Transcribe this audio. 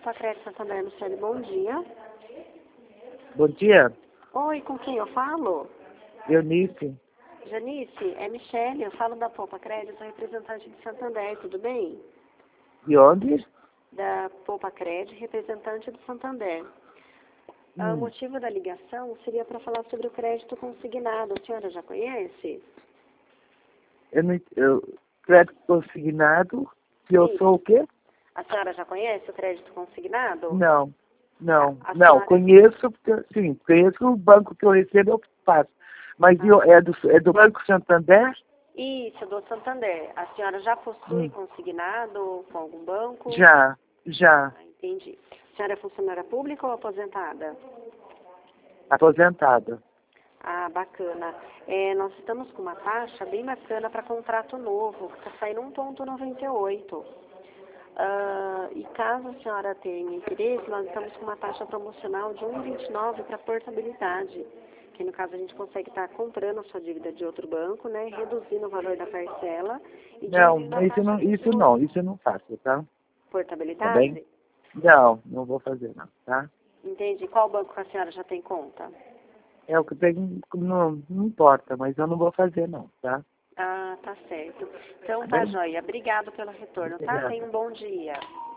Poupa Crédito Santander, Michele, bom dia. Bom dia, Oi, com quem eu falo? Eunice. Janice, é Michele, eu falo da Poupa Crédito, sou representante de Santander, tudo bem? De onde? Da Poupa Crédito, representante do Santander. O motivo da ligação seria para falar sobre o crédito consignado. A senhora já conhece? Crédito consignado, que eu Sim. sou o quê? A senhora já conhece o crédito consignado? Não, A não, senhora... conheço, sim, conheço o banco que eu recebo, eu faço. Mas é do Banco Santander? Isso, do Santander. A senhora já possui consignado com algum banco? Já. Entendi. A senhora é funcionária pública ou aposentada? Aposentada. Ah, bacana. Nós estamos com uma taxa bem bacana para contrato novo, que está saindo 1,98. E caso a senhora tenha interesse, nós estamos com uma taxa promocional de 1,29 para portabilidade. Que no caso a gente consegue estar comprando a sua dívida de outro banco, né? Reduzindo o valor da parcela e Não, diminuindo a taxa de isso juros. eu não faço, tá? Tá bem? Portabilidade? Não vou fazer não, tá? Entendi. Qual banco que a senhora já tem conta? É o que tem, não importa, mas eu não vou fazer não, tá? Ah, tá certo. Então Tá tá bem? joia. Obrigado pelo retorno, tá? Obrigado. Tenha um bom dia.